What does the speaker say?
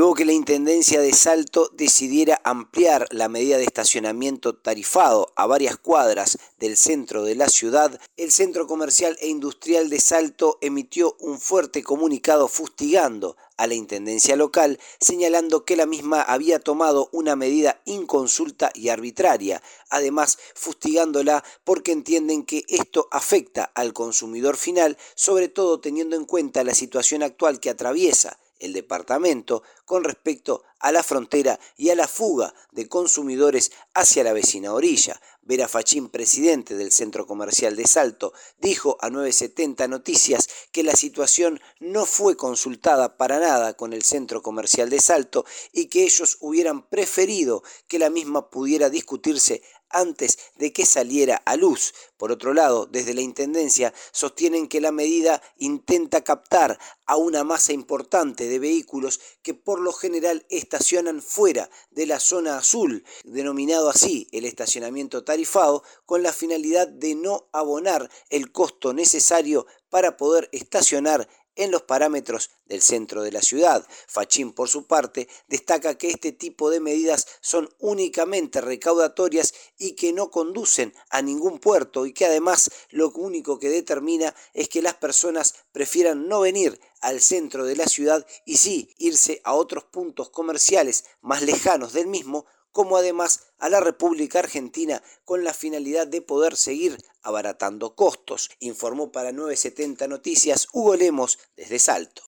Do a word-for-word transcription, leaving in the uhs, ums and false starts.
luego que la Intendencia de Salto decidiera ampliar la medida de estacionamiento tarifado a varias cuadras del centro de la ciudad, el Centro Comercial e Industrial de Salto emitió un fuerte comunicado fustigando a la Intendencia local, señalando que la misma había tomado una medida inconsulta y arbitraria, además fustigándola porque entienden que esto afecta al consumidor final, sobre todo teniendo en cuenta la situación actual que atraviesa el departamento con respecto a la frontera y a la fuga de consumidores hacia la vecina orilla. Vera Fachín, presidente del Centro Comercial de Salto, dijo a nueve setenta Noticias que la situación no fue consultada para nada con el Centro Comercial de Salto y que ellos hubieran preferido que la misma pudiera discutirse antes de que saliera a luz. Por otro lado, desde la Intendencia sostienen que la medida intenta captar a una masa importante de vehículos que por lo general estacionan fuera de la zona azul, denominado así el estacionamiento tarifado, con la finalidad de no abonar el costo necesario para poder estacionar en los parámetros del centro de la ciudad. Fachín, por su parte, destaca que este tipo de medidas son únicamente recaudatorias y que no conducen a ningún puerto y que además lo único que determina es que las personas prefieran no venir al centro de la ciudad y sí irse a otros puntos comerciales más lejanos del mismo, como además a la República Argentina con la finalidad de poder seguir abaratando costos, informó para nueve setenta Noticias Hugo Lemos desde Salto.